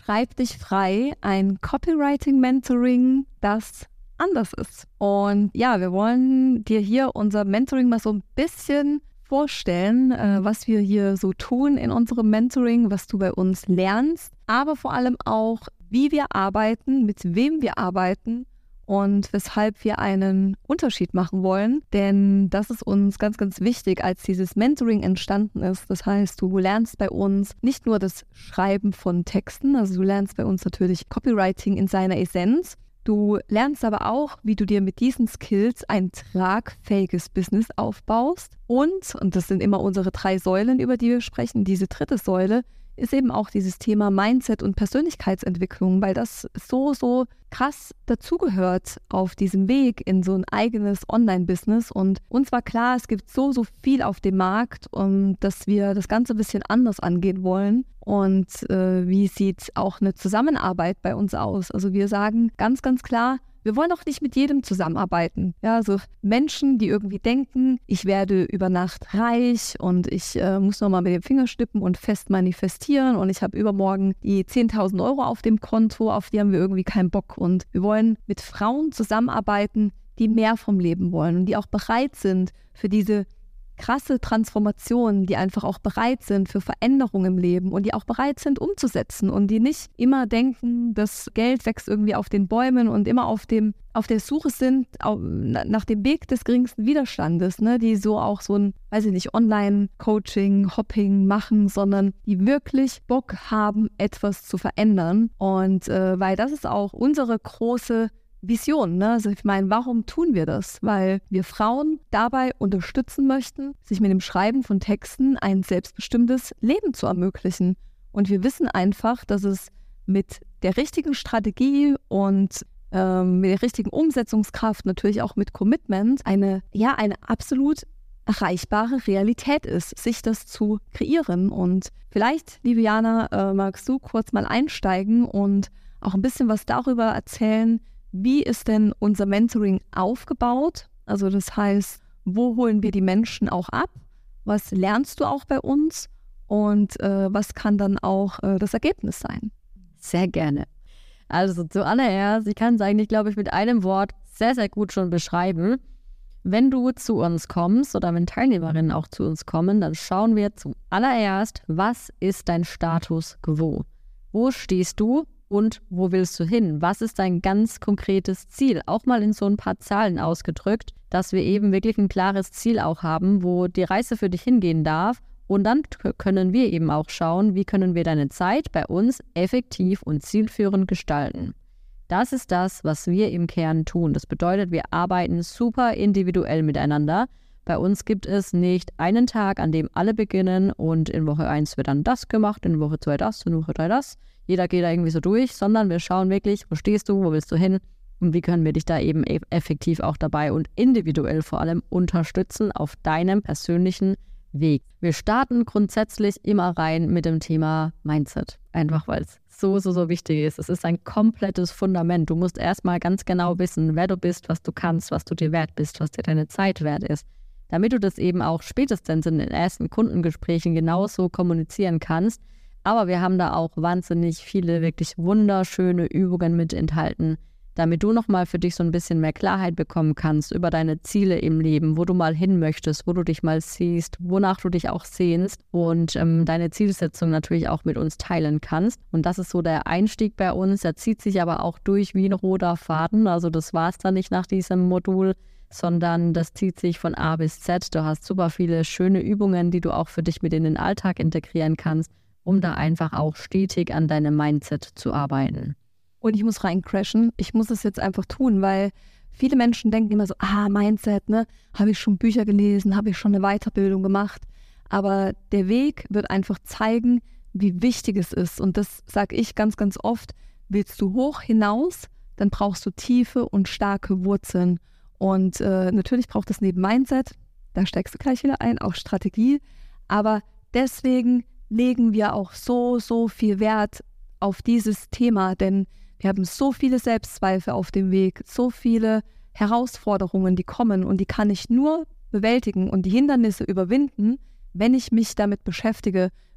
Schreib dich frei, ein Copywriting-Mentoring, das anders ist. Und ja, wir wollen dir hier unser Mentoring mal so ein bisschen vorstellen, was wir hier so tun in unserem Mentoring, was du bei uns lernst, aber vor allem auch, wie wir arbeiten, mit wem wir arbeiten und weshalb wir einen Unterschied machen wollen. Denn das ist uns ganz, ganz wichtig, als dieses Mentoring entstanden ist. Das heißt, du lernst bei uns nicht nur das Schreiben von Texten, also du lernst bei uns natürlich Copywriting in seiner Essenz. Du lernst aber auch, wie du dir mit diesen Skills ein tragfähiges Business aufbaust. Und das sind immer unsere 3 Säulen, über die wir sprechen, diese 3. Säule ist eben auch dieses Thema Mindset und Persönlichkeitsentwicklung, weil das so krass dazugehört auf diesem Weg in so ein eigenes Online-Business. Und uns war klar, es gibt so viel auf dem Markt, dass wir das Ganze ein bisschen anders angehen wollen. Und wie sieht auch eine Zusammenarbeit bei uns aus? Also wir sagen ganz, ganz klar, wir wollen doch nicht mit jedem zusammenarbeiten. Ja, also Menschen, die irgendwie denken, ich werde über Nacht reich und ich muss nochmal mit dem Finger schnippen und fest manifestieren und ich habe übermorgen die 10.000 Euro auf dem Konto, auf die haben wir irgendwie keinen Bock. Und wir wollen mit Frauen zusammenarbeiten, die mehr vom Leben wollen und die auch bereit sind für diese krasse Transformationen, die einfach auch bereit sind für Veränderungen im Leben und die auch bereit sind umzusetzen und die nicht immer denken, das Geld wächst irgendwie auf den Bäumen und immer auf der Suche sind nach dem Weg des geringsten Widerstandes, ne? Die so auch so ein, weiß ich nicht, Online-Coaching, Hopping machen, sondern die wirklich Bock haben, etwas zu verändern. Und weil das ist auch unsere große Vision, ne? Also ich meine, warum tun wir das? Weil wir Frauen dabei unterstützen möchten, sich mit dem Schreiben von Texten ein selbstbestimmtes Leben zu ermöglichen. Und wir wissen einfach, dass es mit der richtigen Strategie und mit der richtigen Umsetzungskraft, natürlich auch mit Commitment, eine absolut erreichbare Realität ist, sich das zu kreieren. Und vielleicht, liebe Jana, magst du kurz mal einsteigen und auch ein bisschen was darüber erzählen, wie ist denn unser Mentoring aufgebaut? Also das heißt, wo holen wir die Menschen auch ab? Was lernst du auch bei uns? Und was kann dann auch das Ergebnis sein? Sehr gerne. Also zuallererst, ich kann es eigentlich, glaube ich, mit einem Wort sehr, sehr gut schon beschreiben. Wenn du zu uns kommst oder wenn Teilnehmerinnen auch zu uns kommen, dann schauen wir zuallererst, was ist dein Status quo? Wo stehst du? Und wo willst du hin? Was ist dein ganz konkretes Ziel? Auch mal in so ein paar Zahlen ausgedrückt, dass wir eben wirklich ein klares Ziel auch haben, wo die Reise für dich hingehen darf. Und dann können wir eben auch schauen, wie können wir deine Zeit bei uns effektiv und zielführend gestalten. Das ist das, was wir im Kern tun. Das bedeutet, wir arbeiten super individuell miteinander. Bei uns gibt es nicht einen Tag, an dem alle beginnen und in Woche 1 wird dann das gemacht, in Woche 2 das, in Woche 3 das. Jeder geht da irgendwie so durch, sondern wir schauen wirklich, wo stehst du, wo willst du hin und wie können wir dich da eben effektiv auch dabei und individuell vor allem unterstützen auf deinem persönlichen Weg. Wir starten grundsätzlich immer rein mit dem Thema Mindset, einfach weil es so wichtig ist. Es ist ein komplettes Fundament. Du musst erstmal ganz genau wissen, wer du bist, was du kannst, was du dir wert bist, was dir deine Zeit wert ist, damit du das eben auch spätestens in den ersten Kundengesprächen genauso kommunizieren kannst. Aber wir haben da auch wahnsinnig viele wirklich wunderschöne Übungen mit enthalten, damit du nochmal für dich so ein bisschen mehr Klarheit bekommen kannst über deine Ziele im Leben, wo du mal hin möchtest, wo du dich mal siehst, wonach du dich auch sehnst und deine Zielsetzung natürlich auch mit uns teilen kannst. Und das ist so der Einstieg bei uns. Der zieht sich aber auch durch wie ein roter Faden. Also das war es dann nicht nach diesem Modul, sondern das zieht sich von A bis Z. Du hast super viele schöne Übungen, die du auch für dich mit in den Alltag integrieren kannst, um da einfach auch stetig an deinem Mindset zu arbeiten. Und ich muss reincrashen. Ich muss es jetzt einfach tun, weil viele Menschen denken immer so, Mindset, ne? Habe ich schon Bücher gelesen, habe ich schon eine Weiterbildung gemacht. Aber der Weg wird einfach zeigen, wie wichtig es ist. Und das sage ich ganz, ganz oft. Willst du hoch hinaus, dann brauchst du tiefe und starke Wurzeln. Und natürlich braucht es neben Mindset, da steigst du gleich wieder ein, auch Strategie. Aber deswegen legen wir auch so viel Wert auf dieses Thema, denn wir haben so viele Selbstzweifel auf dem Weg, so viele Herausforderungen, die kommen und die kann ich nur bewältigen und die Hindernisse überwinden, wenn ich mich damit beschäftige,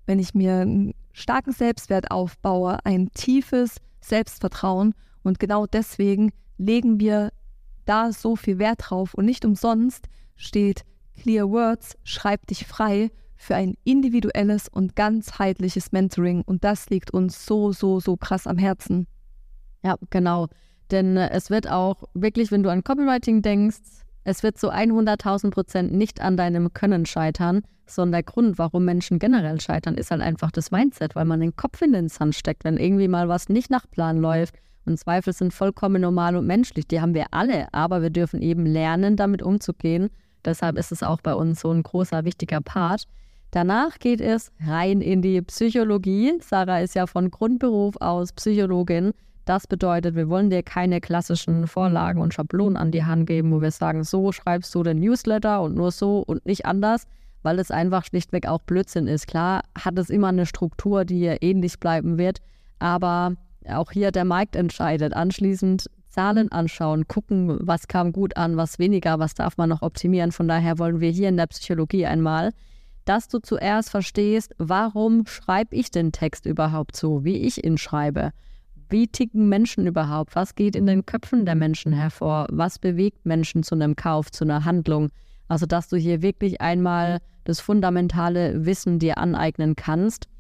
wenn ich mir einen starken Selbstwert aufbaue, ein tiefes Selbstvertrauen. Und genau deswegen legen wir da so viel Wert drauf. Und nicht umsonst steht Clear Words, schreib dich frei, für ein individuelles und ganzheitliches Mentoring. Und das liegt uns so, so, so krass am Herzen. Ja, genau. Denn es wird auch wirklich, wenn du an Copywriting denkst, es wird so 100.000% nicht an deinem Können scheitern, sondern der Grund, warum Menschen generell scheitern, ist halt einfach das Mindset, weil man den Kopf in den Sand steckt, wenn irgendwie mal was nicht nach Plan läuft. Und Zweifel sind vollkommen normal und menschlich, die haben wir alle, aber wir dürfen eben lernen, damit umzugehen. Deshalb ist es auch bei uns so ein großer, wichtiger Part. Danach geht es rein in die Psychologie. Sarah ist ja von Grundberuf aus Psychologin. Das bedeutet, wir wollen dir keine klassischen Vorlagen und Schablonen an die Hand geben, wo wir sagen, so schreibst du den Newsletter und nur so und nicht anders, weil es einfach schlichtweg auch Blödsinn ist. Klar hat es immer eine Struktur, die ähnlich bleiben wird, aber auch hier der Markt entscheidet. Anschließend Zahlen anschauen, gucken, was kam gut an, was weniger, was darf man noch optimieren. Von daher wollen wir hier in der Psychologie einmal, dass du zuerst verstehst, warum schreibe ich den Text überhaupt so, wie ich ihn schreibe. Wie ticken Menschen überhaupt? Was geht in den Köpfen der Menschen hervor? Was bewegt Menschen zu einem Kauf, zu einer Handlung? Also, dass du hier wirklich einmal das fundamentale Wissen dir aneignen kannst,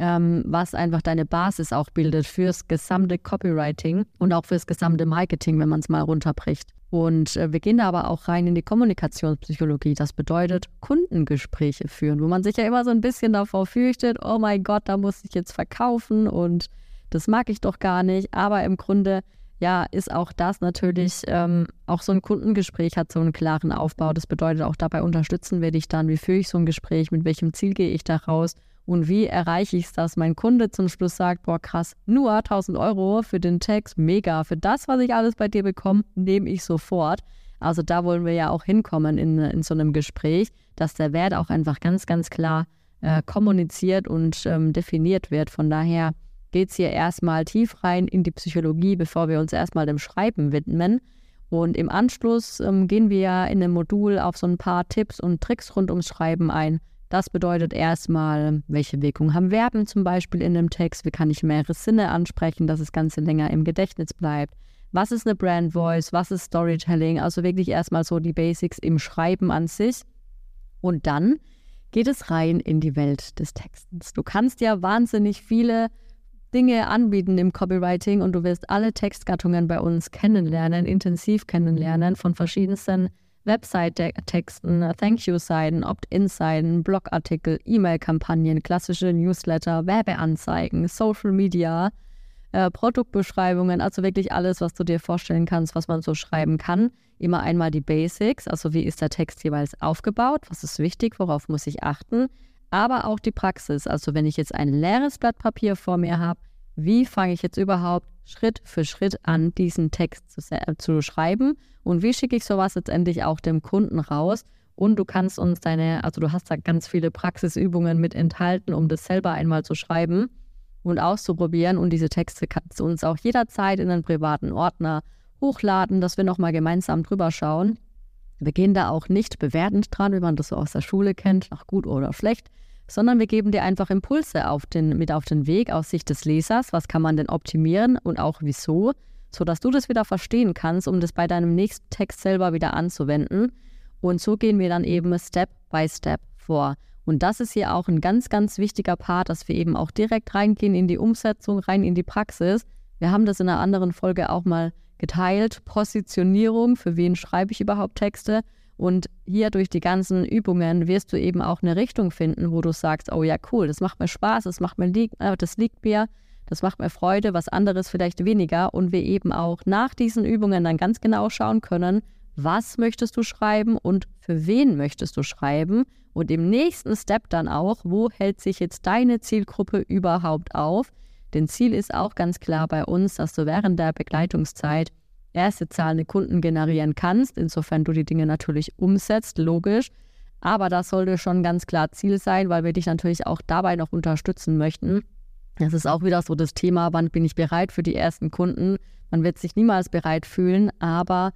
was einfach deine Basis auch bildet fürs gesamte Copywriting und auch fürs gesamte Marketing, wenn man es mal runterbricht. Und wir gehen da aber auch rein in die Kommunikationspsychologie. Das bedeutet Kundengespräche führen, wo man sich ja immer so ein bisschen davor fürchtet, oh mein Gott, da muss ich jetzt verkaufen und das mag ich doch gar nicht. Aber im Grunde, ja, ist auch das natürlich, auch so ein Kundengespräch hat so einen klaren Aufbau. Das bedeutet, auch dabei unterstützen wir dich dann, wie führe ich so ein Gespräch, mit welchem Ziel gehe ich da raus und wie erreiche ich es, dass mein Kunde zum Schluss sagt, boah krass, nur 1.000 Euro für den Text, mega, für das, was ich alles bei dir bekomme, nehme ich sofort. Also da wollen wir ja auch hinkommen in so einem Gespräch, dass der Wert auch einfach ganz, ganz klar kommuniziert und definiert wird. Von daher geht es hier erstmal tief rein in die Psychologie, bevor wir uns erstmal dem Schreiben widmen. Und im Anschluss gehen wir ja in dem Modul auf so ein paar Tipps und Tricks rund ums Schreiben ein. Das bedeutet erstmal, welche Wirkung haben Verben zum Beispiel in dem Text, wie kann ich mehrere Sinne ansprechen, dass das Ganze länger im Gedächtnis bleibt. Was ist eine Brand Voice, was ist Storytelling, also wirklich erstmal so die Basics im Schreiben an sich. Und dann geht es rein in die Welt des Textens. Du kannst ja wahnsinnig viele Dinge anbieten im Copywriting und du wirst alle Textgattungen bei uns kennenlernen, intensiv kennenlernen, von verschiedensten Website-Texten, Thank-You-Seiten, Opt-in-Seiten, Blogartikel, E-Mail-Kampagnen, klassische Newsletter, Werbeanzeigen, Social Media, Produktbeschreibungen, also wirklich alles, was du dir vorstellen kannst, was man so schreiben kann. Immer einmal die Basics, also wie ist der Text jeweils aufgebaut, was ist wichtig, worauf muss ich achten, aber auch die Praxis, also wenn ich jetzt ein leeres Blatt Papier vor mir habe, wie fange ich jetzt überhaupt Schritt für Schritt an, diesen Text zu schreiben und wie schicke ich sowas letztendlich auch dem Kunden raus. Und du kannst uns du hast da ganz viele Praxisübungen mit enthalten, um das selber einmal zu schreiben und auszuprobieren. Und diese Texte kannst du uns auch jederzeit in einen privaten Ordner hochladen, dass wir nochmal gemeinsam drüber schauen. Wir gehen da auch nicht bewertend dran, wie man das so aus der Schule kennt, nach gut oder schlecht, sondern wir geben dir einfach Impulse mit auf den Weg aus Sicht des Lesers. Was kann man denn optimieren und auch wieso, sodass du das wieder verstehen kannst, um das bei deinem nächsten Text selber wieder anzuwenden. Und so gehen wir dann eben Step by Step vor. Und das ist hier auch ein ganz, ganz wichtiger Part, dass wir eben auch direkt reingehen in die Umsetzung, rein in die Praxis. Wir haben das in einer anderen Folge auch mal geteilt. Positionierung, für wen schreibe ich überhaupt Texte? Und hier durch die ganzen Übungen wirst du eben auch eine Richtung finden, wo du sagst, oh ja, cool, das macht mir Spaß, das liegt mir, das macht mir Freude, was anderes vielleicht weniger. Und wir eben auch nach diesen Übungen dann ganz genau schauen können, was möchtest du schreiben und für wen möchtest du schreiben. Und im nächsten Step dann auch, wo hält sich jetzt deine Zielgruppe überhaupt auf? Denn Ziel ist auch ganz klar bei uns, dass du während der Begleitungszeit erste zahlende Kunden generieren kannst, insofern du die Dinge natürlich umsetzt, logisch. Aber das sollte schon ganz klar Ziel sein, weil wir dich natürlich auch dabei noch unterstützen möchten. Das ist auch wieder so das Thema, wann bin ich bereit für die ersten Kunden. Man wird sich niemals bereit fühlen, aber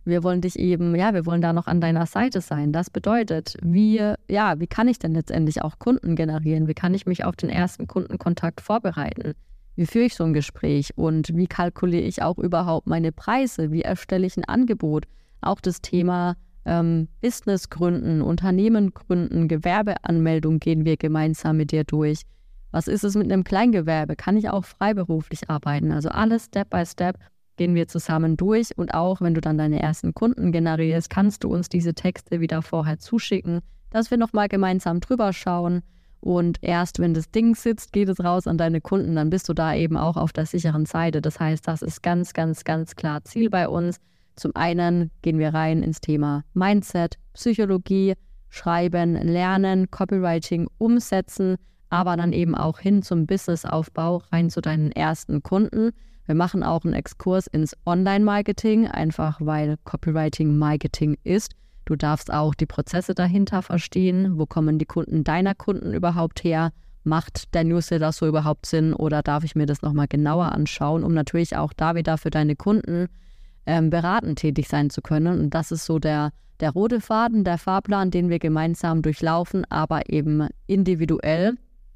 Wir wollen dich eben, wir wollen da noch an deiner Seite sein. Das bedeutet, wie kann ich denn letztendlich auch Kunden generieren? Wie kann ich mich auf den ersten Kundenkontakt vorbereiten? Wie führe ich so ein Gespräch und wie kalkuliere ich auch überhaupt meine Preise? Wie erstelle ich ein Angebot? Auch das Thema Business gründen, Unternehmen gründen, Gewerbeanmeldung gehen wir gemeinsam mit dir durch. Was ist es mit einem Kleingewerbe? Kann ich auch freiberuflich arbeiten? Also alles Step by Step gehen wir zusammen durch und auch wenn du dann deine ersten Kunden generierst, kannst du uns diese Texte wieder vorher zuschicken, dass wir nochmal gemeinsam drüber schauen und erst wenn das Ding sitzt, geht es raus an deine Kunden, dann bist du da eben auch auf der sicheren Seite. Das heißt, das ist ganz, ganz, ganz klar Ziel bei uns. Zum einen gehen wir rein ins Thema Mindset, Psychologie, Schreiben, Lernen, Copywriting, Umsetzen, aber dann eben auch hin zum Businessaufbau, rein zu deinen ersten Kunden. Wir machen auch einen Exkurs ins Online-Marketing, einfach weil Copywriting Marketing ist. Du darfst auch die Prozesse dahinter verstehen. Wo kommen die Kunden deiner Kunden überhaupt her? Macht der Newsletter so überhaupt Sinn oder darf ich mir das nochmal genauer anschauen, um natürlich auch da wieder für deine Kunden beratend tätig sein zu können. Und das ist so der rote Faden, der Fahrplan, den wir gemeinsam durchlaufen, aber eben individuell.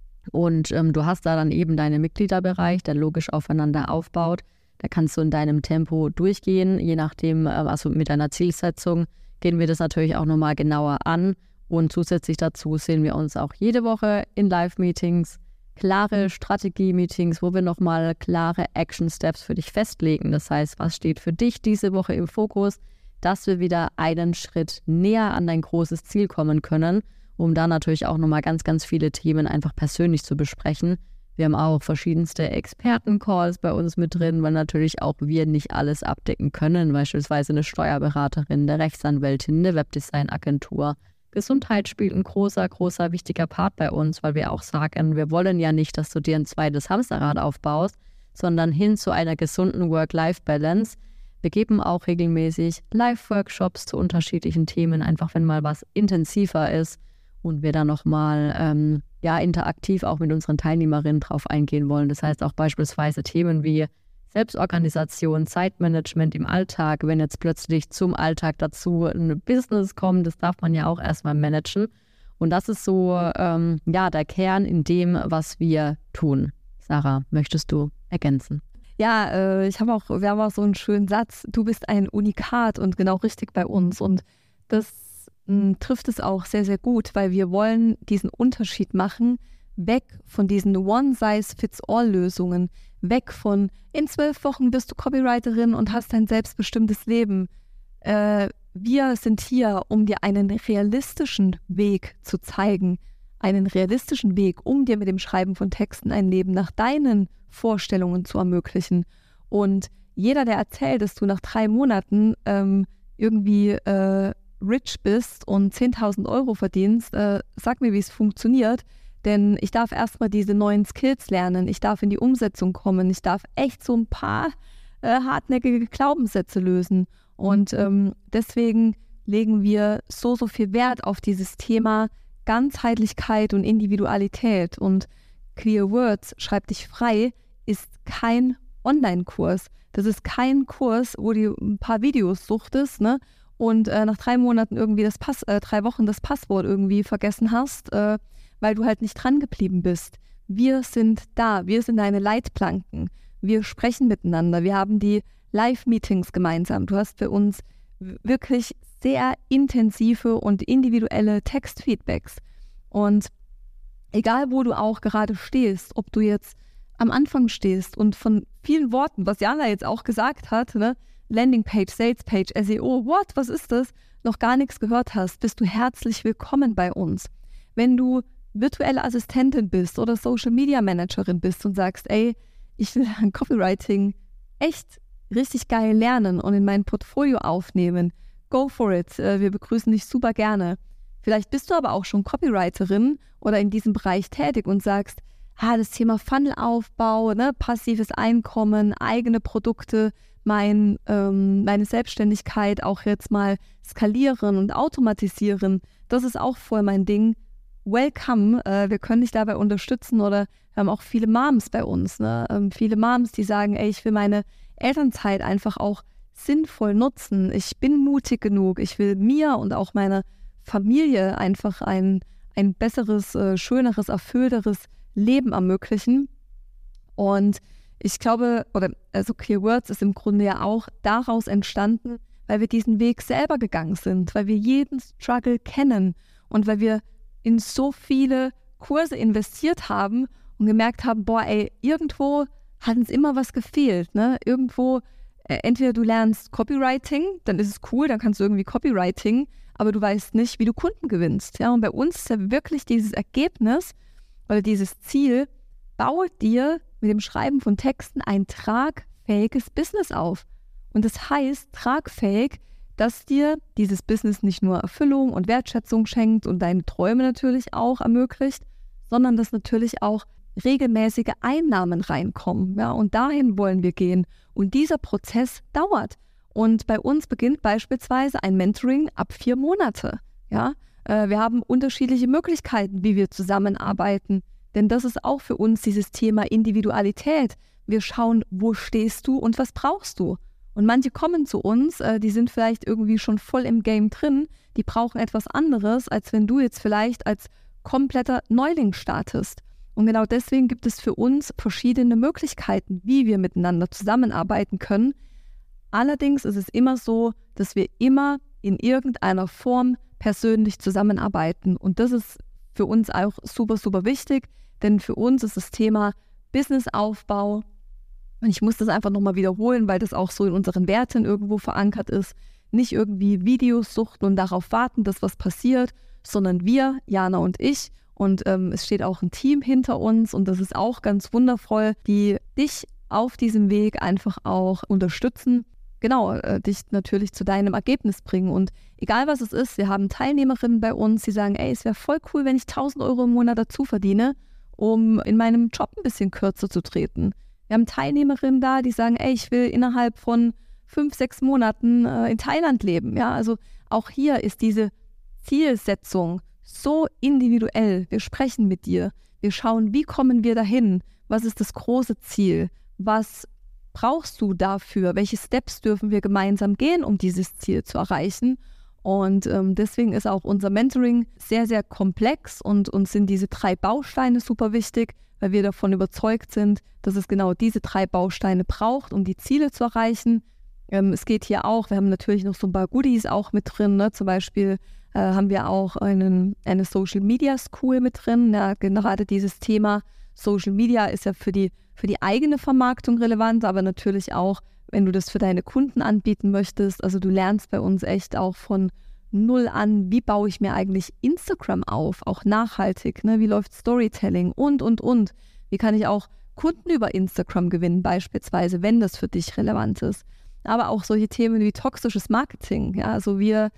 Und du hast da dann eben deinen Mitgliederbereich, der logisch aufeinander aufbaut. Da kannst du in deinem Tempo durchgehen, je nachdem, also mit deiner Zielsetzung gehen wir das natürlich auch nochmal genauer an. Und zusätzlich dazu sehen wir uns auch jede Woche in Live-Meetings, klare Strategie-Meetings, wo wir nochmal klare Action-Steps für dich festlegen. Das heißt, was steht für dich diese Woche im Fokus, dass wir wieder einen Schritt näher an dein großes Ziel kommen können, um da natürlich auch nochmal ganz, ganz viele Themen einfach persönlich zu besprechen. Wir haben auch verschiedenste Experten-Calls bei uns mit drin, weil natürlich auch wir nicht alles abdecken können. Beispielsweise eine Steuerberaterin, eine Rechtsanwältin, eine Webdesign-Agentur. Gesundheit spielt ein großer, großer, wichtiger Part bei uns, weil wir auch sagen, wir wollen ja nicht, dass du dir ein zweites Hamsterrad aufbaust, sondern hin zu einer gesunden Work-Life-Balance. Wir geben auch regelmäßig Live-Workshops zu unterschiedlichen Themen, einfach wenn mal was intensiver ist. Und wir dann nochmal interaktiv auch mit unseren Teilnehmerinnen drauf eingehen wollen. Das heißt auch beispielsweise Themen wie Selbstorganisation, Zeitmanagement im Alltag, wenn jetzt plötzlich zum Alltag dazu ein Business kommt, das darf man ja auch erstmal managen. Und das ist so der Kern in dem, was wir tun. Sarah, möchtest du ergänzen? Ja, wir haben auch so einen schönen Satz, du bist ein Unikat und genau richtig bei uns. Und das trifft es auch sehr, sehr gut, weil wir wollen diesen Unterschied machen, weg von diesen One-Size-Fits-All-Lösungen, weg von in 12 Wochen bist du Copywriterin und hast dein selbstbestimmtes Leben. Wir sind hier, um dir einen realistischen Weg zu zeigen, einen realistischen Weg, um dir mit dem Schreiben von Texten ein Leben nach deinen Vorstellungen zu ermöglichen. Und jeder, der erzählt, dass du nach 3 Monaten irgendwie rich bist und 10.000 Euro verdienst, sag mir, wie es funktioniert, denn ich darf erstmal diese neuen Skills lernen, ich darf in die Umsetzung kommen, ich darf echt so ein paar hartnäckige Glaubenssätze lösen und deswegen legen wir so viel Wert auf dieses Thema Ganzheitlichkeit und Individualität und Clear Words, schreib dich frei, ist kein Online-Kurs. Das ist kein Kurs, wo du ein paar Videos suchtest, ne? Und nach 3 Monaten irgendwie 3 Wochen das Passwort irgendwie vergessen hast, weil du halt nicht dran geblieben bist. Wir sind da, wir sind deine Leitplanken, wir sprechen miteinander, wir haben die Live-Meetings gemeinsam. Du hast für uns wirklich sehr intensive und individuelle Textfeedbacks. Und egal, wo du auch gerade stehst, ob du jetzt am Anfang stehst und von vielen Worten, was Jana jetzt auch gesagt hat, ne, Landingpage, Salespage, SEO, was ist das, noch gar nichts gehört hast, bist du herzlich willkommen bei uns. Wenn du virtuelle Assistentin bist oder Social Media Managerin bist und sagst, ey, ich will an Copywriting echt richtig geil lernen und in mein Portfolio aufnehmen, go for it, wir begrüßen dich super gerne. Vielleicht bist du aber auch schon Copywriterin oder in diesem Bereich tätig und sagst, das Thema Funnelaufbau, ne, passives Einkommen, eigene Produkte, meine Selbstständigkeit auch jetzt mal skalieren und automatisieren, das ist auch voll mein Ding. Welcome, wir können dich dabei unterstützen oder wir haben auch viele Moms bei uns, ne? Viele Moms, die sagen, ey, ich will meine Elternzeit einfach auch sinnvoll nutzen. Ich bin mutig genug. Ich will mir und auch meiner Familie einfach ein besseres, schöneres, erfüllteres Leben ermöglichen. Und ich glaube, Clear Words ist im Grunde ja auch daraus entstanden, weil wir diesen Weg selber gegangen sind, weil wir jeden Struggle kennen und weil wir in so viele Kurse investiert haben und gemerkt haben, irgendwo hat uns immer was gefehlt. Ne? Irgendwo, entweder du lernst Copywriting, dann ist es cool, dann kannst du irgendwie Copywriting, aber du weißt nicht, wie du Kunden gewinnst. Ja? Und bei uns ist ja wirklich dieses Ergebnis oder dieses Ziel, baue dir mit dem Schreiben von Texten ein tragfähiges Business auf. Und das heißt tragfähig, dass dir dieses Business nicht nur Erfüllung und Wertschätzung schenkt und deine Träume natürlich auch ermöglicht, sondern dass natürlich auch regelmäßige Einnahmen reinkommen. Ja? Und dahin wollen wir gehen. Und dieser Prozess dauert. Und bei uns beginnt beispielsweise ein Mentoring ab 4 Monate. Ja? Wir haben unterschiedliche Möglichkeiten, wie wir zusammenarbeiten. Denn das ist auch für uns dieses Thema Individualität. Wir schauen, wo stehst du und was brauchst du? Und manche kommen zu uns, die sind vielleicht irgendwie schon voll im Game drin, die brauchen etwas anderes, als wenn du jetzt vielleicht als kompletter Neuling startest. Und genau deswegen gibt es für uns verschiedene Möglichkeiten, wie wir miteinander zusammenarbeiten können. Allerdings ist es immer so, dass wir immer in irgendeiner Form persönlich zusammenarbeiten. Und das ist für uns auch super, super wichtig, denn für uns ist das Thema Businessaufbau, und ich muss das einfach nochmal wiederholen, weil das auch so in unseren Werten irgendwo verankert ist, nicht irgendwie Videos suchten und darauf warten, dass was passiert, sondern wir, Jana und ich, und es steht auch ein Team hinter uns und das ist auch ganz wundervoll, die dich auf diesem Weg einfach auch unterstützen, dich natürlich zu deinem Ergebnis bringen. Und egal was es ist, wir haben Teilnehmerinnen bei uns, die sagen, es wäre voll cool, wenn ich 1.000 Euro im Monat dazu verdiene, um in meinem Job ein bisschen kürzer zu treten. Wir haben Teilnehmerinnen da, die sagen, ich will innerhalb von 5-6 Monaten in Thailand leben. Ja, also auch hier ist diese Zielsetzung so individuell. Wir sprechen mit dir. Wir schauen, wie kommen wir dahin? Was ist das große Ziel? Was brauchst du dafür? Welche Steps dürfen wir gemeinsam gehen, um dieses Ziel zu erreichen? Und deswegen ist auch unser Mentoring sehr, sehr komplex und uns sind diese 3 Bausteine super wichtig, weil wir davon überzeugt sind, dass es genau diese 3 Bausteine braucht, um die Ziele zu erreichen. Es geht hier auch, wir haben natürlich noch so ein paar Goodies auch mit drin, ne? Zum Beispiel haben wir auch eine Social Media School mit drin. Ja, gerade dieses Thema Social Media ist ja für die eigene Vermarktung relevant, aber natürlich auch, wenn du das für deine Kunden anbieten möchtest. Also du lernst bei uns echt auch von null an, wie baue ich mir eigentlich Instagram auf, auch nachhaltig, ne? Wie läuft Storytelling und. Wie kann ich auch Kunden über Instagram gewinnen beispielsweise, wenn das für dich relevant ist. Aber auch solche Themen wie toxisches Marketing. Ja? Also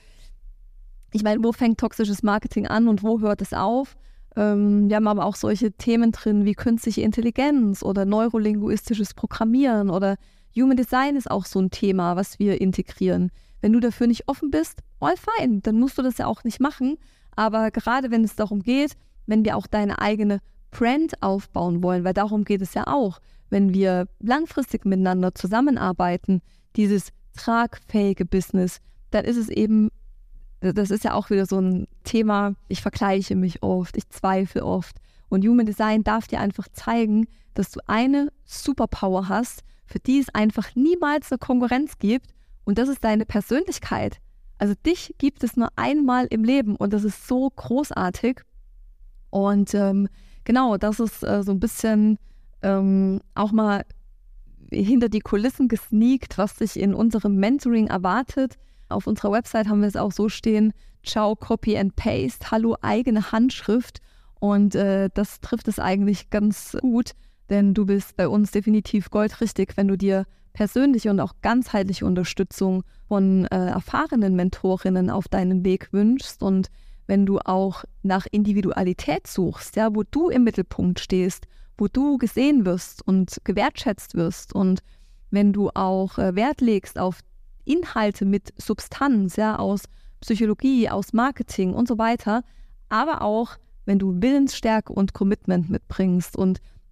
ich meine, wo fängt toxisches Marketing an und wo hört es auf? Wir haben aber auch solche Themen drin wie künstliche Intelligenz oder neurolinguistisches Programmieren oder Human Design ist auch so ein Thema, was wir integrieren. Wenn du dafür nicht offen bist, all fine, dann musst du das ja auch nicht machen. Aber gerade wenn es darum geht, wenn wir auch deine eigene Brand aufbauen wollen, weil darum geht es ja auch, wenn wir langfristig miteinander zusammenarbeiten, dieses tragfähige Business, dann ist es eben, das ist ja auch wieder so ein Thema, ich vergleiche mich oft, ich zweifle oft. Und Human Design darf dir einfach zeigen, dass du eine Superpower hast, für die es einfach niemals eine Konkurrenz gibt. Und das ist deine Persönlichkeit. Also dich gibt es nur einmal im Leben und das ist so großartig. Und das ist so ein bisschen auch mal hinter die Kulissen gesneakt, was sich in unserem Mentoring erwartet. Auf unserer Website haben wir es auch so stehen, ciao, Copy and Paste, hallo, eigene Handschrift. Und das trifft es eigentlich ganz gut, denn du bist bei uns definitiv goldrichtig, wenn du dir persönliche und auch ganzheitliche Unterstützung von erfahrenen Mentorinnen auf deinem Weg wünschst und wenn du auch nach Individualität suchst, ja, wo du im Mittelpunkt stehst, wo du gesehen wirst und gewertschätzt wirst und wenn du auch Wert legst auf Inhalte mit Substanz, ja, aus Psychologie, aus Marketing und so weiter, aber auch, wenn du Willensstärke und Commitment mitbringst und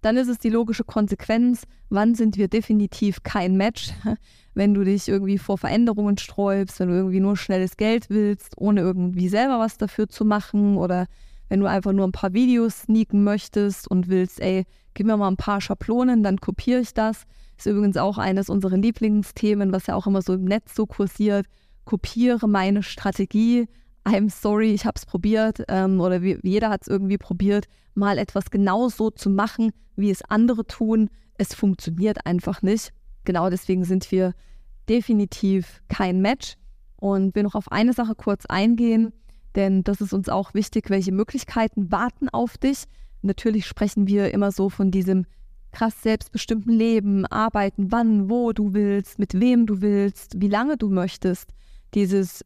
dann ist es die logische Konsequenz, wann sind wir definitiv kein Match, wenn du dich irgendwie vor Veränderungen sträubst, wenn du irgendwie nur schnelles Geld willst, ohne irgendwie selber was dafür zu machen oder wenn du einfach nur ein paar Videos sneaken möchtest und willst, gib mir mal ein paar Schablonen, dann kopiere ich das. Ist übrigens auch eines unserer Lieblingsthemen, was ja auch immer so im Netz so kursiert. Kopiere meine Strategie. I'm sorry, ich habe es probiert oder jeder hat es irgendwie probiert, mal etwas genau so zu machen, wie es andere tun. Es funktioniert einfach nicht. Genau deswegen sind wir definitiv kein Match und will noch auf eine Sache kurz eingehen, denn das ist uns auch wichtig, welche Möglichkeiten warten auf dich. Natürlich sprechen wir immer so von diesem krass selbstbestimmten Leben, arbeiten, wann, wo du willst, mit wem du willst, wie lange du möchtest. Dieses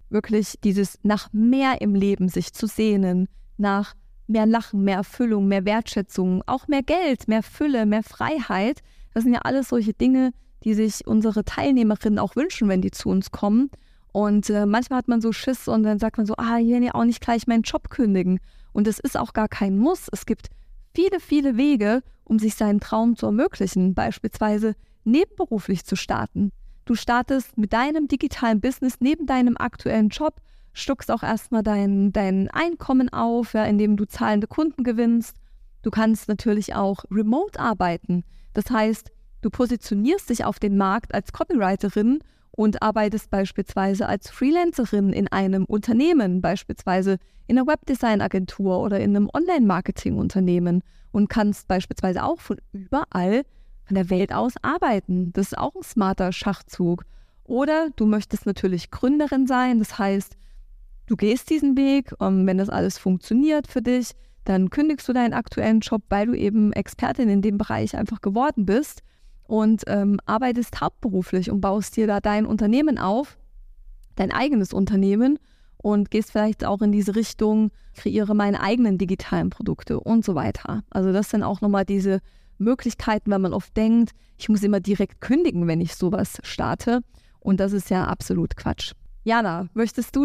nach mehr im Leben sich zu sehnen, nach mehr Lachen, mehr Erfüllung, mehr Wertschätzung, auch mehr Geld, mehr Fülle, mehr Freiheit. Das sind ja alles solche Dinge, die sich unsere Teilnehmerinnen auch wünschen, wenn die zu uns kommen. Und manchmal hat man so Schiss und dann sagt man so, ich will ja auch nicht gleich meinen Job kündigen. Und es ist auch gar kein Muss. Es gibt viele, viele Wege, um sich seinen Traum zu ermöglichen, beispielsweise nebenberuflich zu starten. Du startest mit deinem digitalen Business neben deinem aktuellen Job, stockst auch erstmal dein Einkommen auf, indem du zahlende Kunden gewinnst. Du kannst natürlich auch remote arbeiten. Das heißt, du positionierst dich auf den Markt als Copywriterin und arbeitest beispielsweise als Freelancerin in einem Unternehmen, beispielsweise in einer Webdesign-Agentur oder in einem Online-Marketing-Unternehmen und kannst beispielsweise auch von überall von der Welt aus arbeiten. Das ist auch ein smarter Schachzug. Oder du möchtest natürlich Gründerin sein, das heißt, du gehst diesen Weg, wenn das alles funktioniert für dich, dann kündigst du deinen aktuellen Job, weil du eben Expertin in dem Bereich einfach geworden bist und arbeitest hauptberuflich und baust dir da dein Unternehmen auf, dein eigenes Unternehmen und gehst vielleicht auch in diese Richtung, kreiere meine eigenen digitalen Produkte und so weiter. Also das sind auch nochmal diese Möglichkeiten, weil man oft denkt, ich muss immer direkt kündigen, wenn ich sowas starte. Und das ist ja absolut Quatsch. Jana, möchtest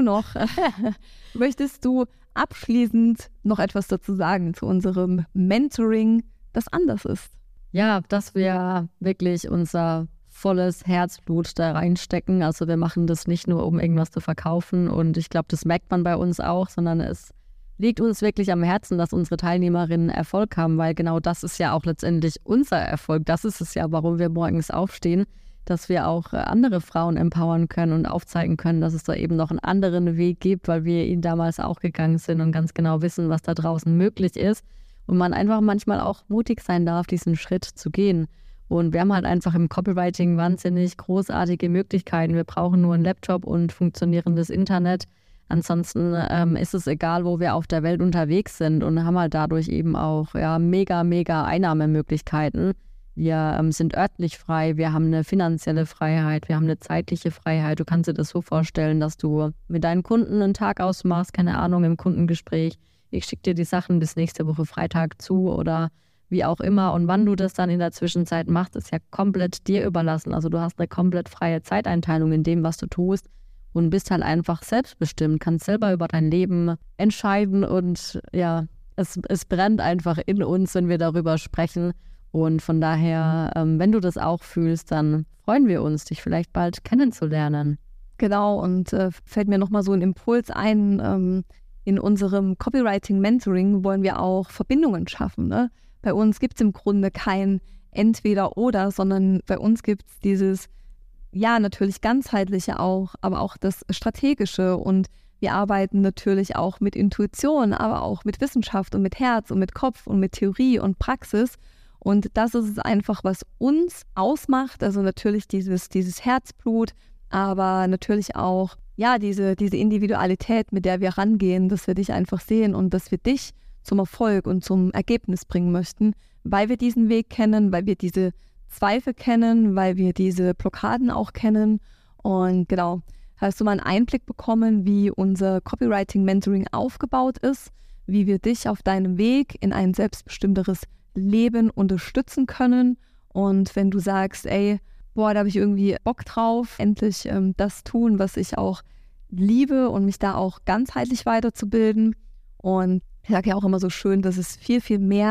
du abschließend noch etwas dazu sagen zu unserem Mentoring, das anders ist? Ja, dass wir wirklich unser volles Herzblut da reinstecken. Also wir machen das nicht nur, um irgendwas zu verkaufen und ich glaube, das merkt man bei uns auch, sondern es liegt uns wirklich am Herzen, dass unsere Teilnehmerinnen Erfolg haben, weil genau das ist ja auch letztendlich unser Erfolg. Das ist es ja, warum wir morgens aufstehen, dass wir auch andere Frauen empowern können und aufzeigen können, dass es da eben noch einen anderen Weg gibt, weil wir ihn damals auch gegangen sind und ganz genau wissen, was da draußen möglich ist und man einfach manchmal auch mutig sein darf, diesen Schritt zu gehen. Und wir haben halt einfach im Copywriting wahnsinnig großartige Möglichkeiten. Wir brauchen nur einen Laptop und funktionierendes Internet. Ansonsten ist es egal, wo wir auf der Welt unterwegs sind und haben halt dadurch eben auch mega Einnahmemöglichkeiten. Wir sind örtlich frei, wir haben eine finanzielle Freiheit, wir haben eine zeitliche Freiheit. Du kannst dir das so vorstellen, dass du mit deinen Kunden einen Tag ausmachst, keine Ahnung, im Kundengespräch. Ich schicke dir die Sachen bis nächste Woche Freitag zu oder wie auch immer. Und wann du das dann in der Zwischenzeit machst, ist ja komplett dir überlassen. Also du hast eine komplett freie Zeiteinteilung in dem, was du tust. Und bist halt einfach selbstbestimmt, kannst selber über dein Leben entscheiden und ja, es brennt einfach in uns, wenn wir darüber sprechen. Und von daher, wenn du das auch fühlst, dann freuen wir uns, dich vielleicht bald kennenzulernen. Genau, und fällt mir nochmal so ein Impuls ein, in unserem Copywriting-Mentoring wollen wir auch Verbindungen schaffen. Ne? Bei uns gibt es im Grunde kein Entweder-Oder, sondern bei uns gibt es dieses natürlich ganzheitliche auch, aber auch das Strategische und wir arbeiten natürlich auch mit Intuition, aber auch mit Wissenschaft und mit Herz und mit Kopf und mit Theorie und Praxis und das ist es einfach, was uns ausmacht, also natürlich dieses Herzblut, aber natürlich auch diese Individualität, mit der wir rangehen, dass wir dich einfach sehen und dass wir dich zum Erfolg und zum Ergebnis bringen möchten, weil wir diesen Weg kennen, weil wir diese Zweifel kennen, weil wir diese Blockaden auch kennen. Und genau, hast du mal einen Einblick bekommen, wie unser Copywriting-Mentoring aufgebaut ist, wie wir dich auf deinem Weg in ein selbstbestimmteres Leben unterstützen können. Und wenn du sagst, da habe ich irgendwie Bock drauf, endlich das tun, was ich auch liebe und mich da auch ganzheitlich weiterzubilden. Und ich sage ja auch immer so schön, dass es viel, viel mehr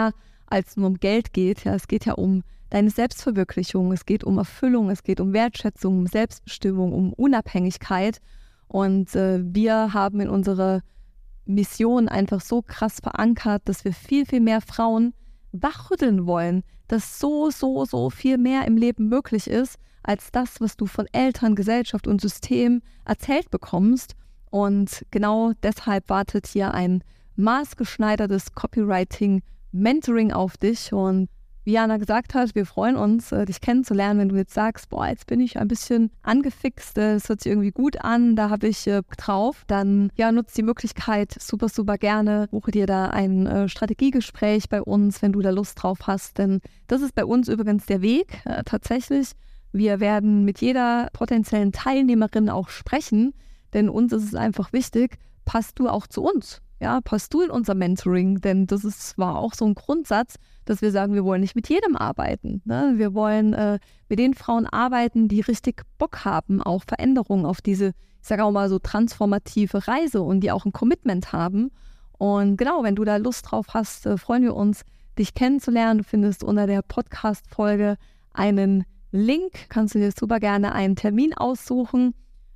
als nur um Geld geht. Ja, es geht ja um deine Selbstverwirklichung, es geht um Erfüllung, es geht um Wertschätzung, um Selbstbestimmung, um Unabhängigkeit. Und wir haben in unserer Mission einfach so krass verankert, dass wir viel, viel mehr Frauen wachrütteln wollen, dass so viel mehr im Leben möglich ist, als das, was du von Eltern, Gesellschaft und System erzählt bekommst. Und genau deshalb wartet hier ein maßgeschneidertes Copywriting-Mentoring auf dich. Und wie Jana gesagt hat, wir freuen uns, dich kennenzulernen, wenn du jetzt sagst, boah, jetzt bin ich ein bisschen angefixt, es hört sich irgendwie gut an, da habe ich drauf, dann ja, nutzt die Möglichkeit super gerne, buche dir da ein Strategiegespräch bei uns, wenn du da Lust drauf hast, denn das ist bei uns übrigens der Weg, tatsächlich. Wir werden mit jeder potenziellen Teilnehmerin auch sprechen, denn uns ist es einfach wichtig, passt du auch zu uns? Ja, passt du in unser Mentoring? Denn war auch so ein Grundsatz, dass wir sagen, wir wollen nicht mit jedem arbeiten. Ne? Wir wollen mit den Frauen arbeiten, die richtig Bock haben auf Veränderungen, auf diese, ich sage auch mal so transformative Reise und die auch ein Commitment haben. Und genau, wenn du da Lust drauf hast, freuen wir uns, dich kennenzulernen. Du findest unter der Podcast-Folge einen Link, kannst du dir super gerne einen Termin aussuchen.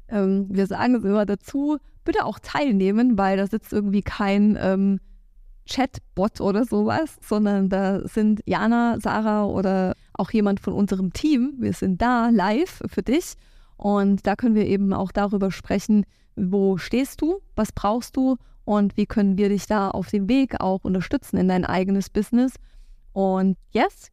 Wir sagen es immer dazu, bitte auch teilnehmen, weil da sitzt irgendwie kein Chatbot oder sowas, sondern da sind Jana, Sarah oder auch jemand von unserem Team. Wir sind da live für dich und da können wir eben auch darüber sprechen, wo stehst du, was brauchst du und wie können wir dich da auf dem Weg auch unterstützen in dein eigenes Business. Und yes,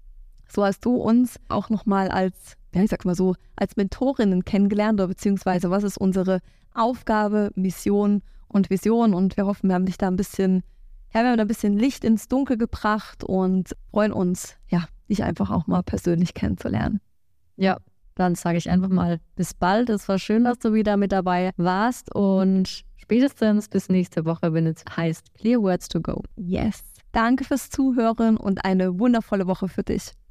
so hast du uns auch nochmal als, ja, ich sag mal so, als Mentorinnen kennengelernt oder beziehungsweise was ist unsere Aufgabe, Mission und Vision und wir hoffen, wir haben dich da ein bisschen, ja, wir haben da ein bisschen Licht ins Dunkel gebracht und freuen uns, ja, dich einfach auch mal persönlich kennenzulernen. Ja, dann sage ich einfach mal bis bald. Es war schön, dass du wieder mit dabei warst und spätestens bis nächste Woche, wenn es heißt Clear Words to Go. Yes. Danke fürs Zuhören und eine wundervolle Woche für dich.